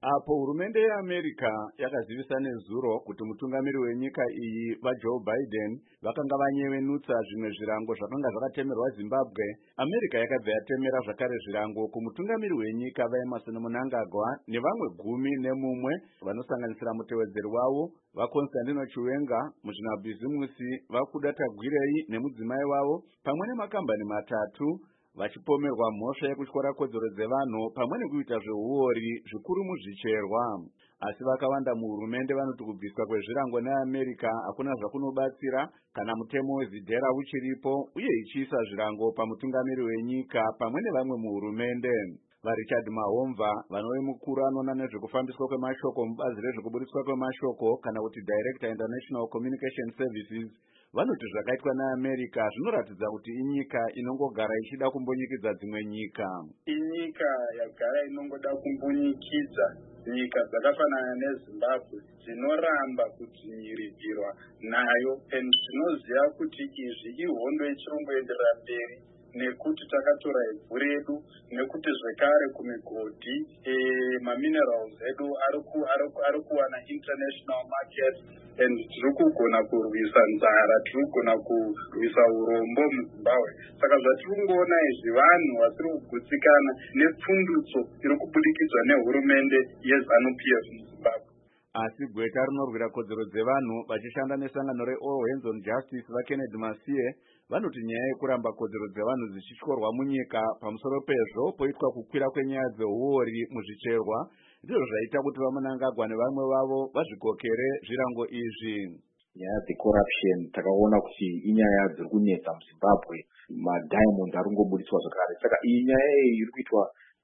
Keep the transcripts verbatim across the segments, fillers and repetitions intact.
Apo hurumende yeAmerica yakazivisa nezuro kuti mutungamiri wenyika iyi vaJoe Biden vakanga vanyevenutsa zvimwe zvirango zvakanga zvakatemerwa Zimbabwe. America yakabva yatemera zvakare zvirango kumutungamiri wenyika vaEmmerson Mnangagwa nevamwe gumi nemumwe vanosanganisira mutevedzeri wavo vaConstantino Chiwenga, muzvinabhizimusi vaKudata Gwirei nemudzimai wavo, pamwe nemakambani matatu vachipomerwa mhosva yekutyora kodzero dzevanhu pamwe nekuita zveuori zvikuru muzvicherwa. Asi vakawanda muhurumende vanoti kubviswa kwezvirango neAmerica hakuna zvakunobatsira kana mutemo wezidhera uchiripo uye ichiisa zvirango pamutungamiri wenyika pamwe nevamwe muhurumende. VaRichard Mahomva, vanove mukuru anoona nezvekufambiswa kwemashoko mubazi rezvekuburitswa kwemashoko kana kuti Director International Communication Services, vanoti zvakaitwa neAmerica zvinoratidza kuti inyika inongogara ichida kumbonyikidza dzimwe nyika. Inyika yagara inongoda kumbonyikidza nyika dzakafanana neZimbabwe dzinoramba kudzvinyirirwa nayo, zvinoziva kuti izvi ihondo ichirongoenderera mberi nekuti takatora ivhu redu, nekuti zvekare kumigodhi maminerals edu ari kuwana international market, and tiri kugona kurwisa nzara, tiri kugona kurwisa urombo muZimbabwe. Saka zvatiri kungoona izvi vanhu vasiri kugutsikana nepfundutso iri kubudikidzwa nehurumende yeZANU-P F muZimbabwe. Asi gweta rinorwira kodzero dzevanhu vachishanda nesangano reAll Hands on Justice vaKennedy Masiye vanoti nyaya yekuramba kodzero dzevanhu dzichityorwa munyika pamusoro pezvo poitwa kukwira kwenyaya dzeuori muzvicherwa ndizvo zvaita kuti vaMnangagwa nevamwe vavo vazvikokere zvirango izvi. Nyaya dzecorruption takaona kuti inyaya dziri kunetsa muZimbabwe, madiamond ari kungoburitswa zvakare. Saka iyi nyaya iyi iri kuitwa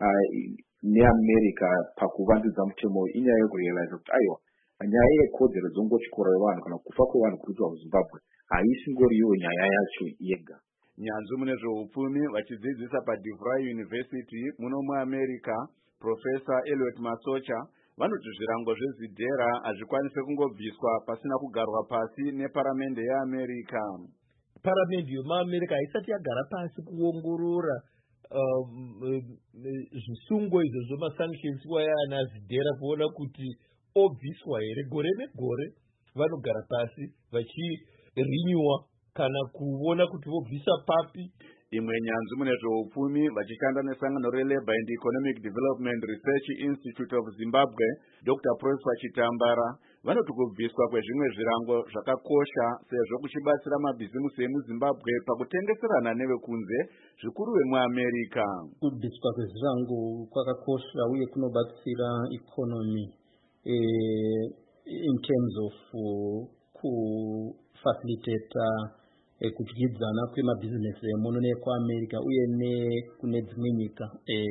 neAmerica pakuvandudza mutemo inyaya yekurealize kuti aiwa nyaya yekodzero dzongotyora yevanhu kana kufa kwevanhu kurudzwa muZimbabwe haisingoriyo nyaya yacho yega. Nyanzvi mune zveupfumi vachidzidzisa paDeVry University muno muAmerica, Professor Elliot Masocha, vanoti zvirango zvezidhera hazvikwanise kungobviswa pasina kugarwa pasi neparamende yeAmerica. Paramende yemuAmerica haisati yagara pasi kuongorora zvisungo izvo zvemasanctions wayana zidhera kuona kuti obviswa here gore negore. Vanogara pasi vachirenewa kana kuona kuti vobvisa papi. Imwe nyanzvi mune zveupfumi vachishanda nesangano reLabour and Economic Development Research Institute of Zimbabwe, Doctor Prosper Chitambara, vanoti kubviswa kwezvimwe zvirango zvakakosha sezvo kuchibatsira mabhizimusi emuZimbabwe pakutengeserana nevekunze zvikuru vemuAmerica. Kubviswa kwezvirango kwakakosha uye kunobatsira economy eh, in terms of uh, kufacilitate kudyidzana kwemabhizinesi emuno nekuAmerica uye nekune dzimwe nyika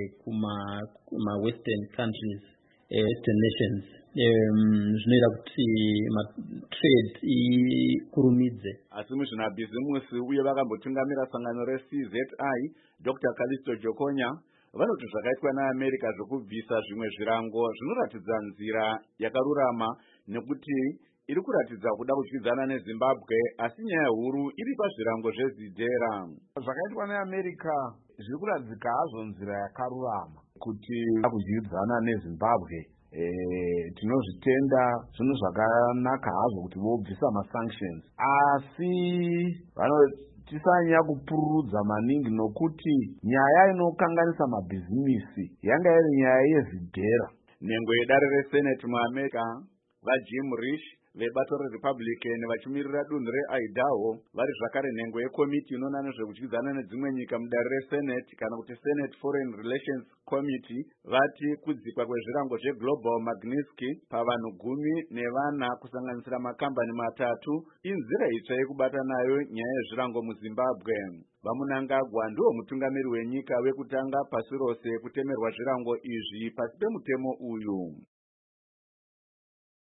kuma western countries, western nations, zvinoita kuti trade ikurumidze. Asi muzvinabhizimusi uye vakambotungamira sangano reC Z I, Doctor Callisto Jokonya, vanoti zvakaitwa neAmerica zvokubvisa zvimwe zvirango zvinoratidza nzira yakarurama nekuti iri kuratidza kuda kudyidzana neZimbabwe, asi nyaya huru iri pazvirango zvezidhera. Zvakaitwa neAmerica zviri kuradzika hazvo nzira yakarurama kuti kudyidzana neZimbabwe. E, tinozvitenda zvinhu zvakanaka hazvo kuti vobvisa masanctions, asi tisanyanya kupururudza maningi nokuti nyaya inokanganisa mabhizinisi yanga iri nyaya yezidhera. Nhengo yedare reSenate muAmerica vaJim Risch vebato reRepublican vachimirira dunhu reIdaho vari zvakare nhengo yekomiti inoona nezvekudyidzana nedzimwe nyika mudare reSenate kana kuti Senate Foreign Relations Committee vati kudzikwa kwezvirango zveGlobal Magnitsky pavanhu gumi nevana kusanganisira makambani matatu inzira itsva yekubata nayo nyaya yezvirango muZimbabwe. VaMnangagwa ndiwo mutungamiri wenyika wekutanga pasi rose kutemerwa zvirango izvi pasi pemutemo uyu.